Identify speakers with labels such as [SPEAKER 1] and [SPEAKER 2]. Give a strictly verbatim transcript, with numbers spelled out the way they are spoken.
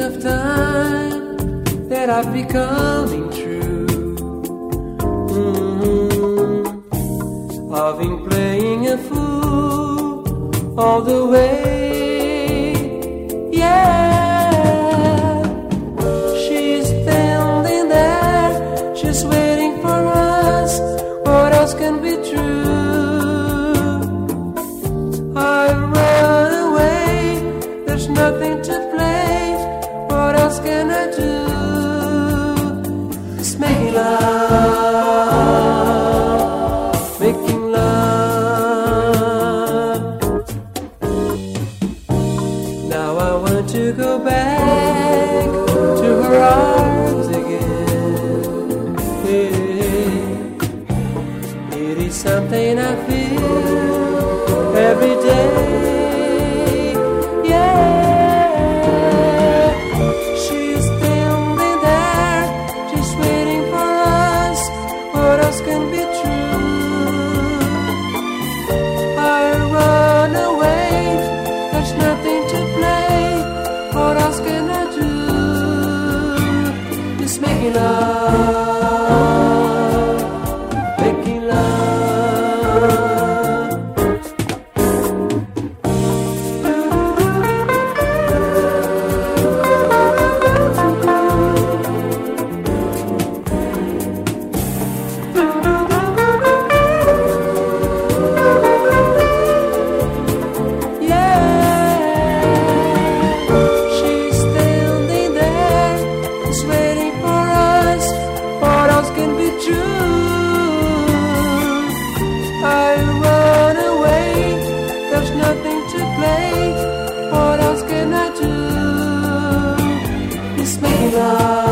[SPEAKER 1] of time that I've becoming true. Mm-hmm. I've been playing a fool all the way. Yeah, she's standing there, she's waiting for us. What else can be true? I run away, there's nothing to play. What else can I do? It's making love, making love. Now I want to go back to her arms again. Yeah. It is something I feel every day. Yeah, she's standing there, just waiting for us. What else can be true? I run away, there's nothing to play. What else can I do? Just making love, making love. Nothing to play. What else can I do? It's making love.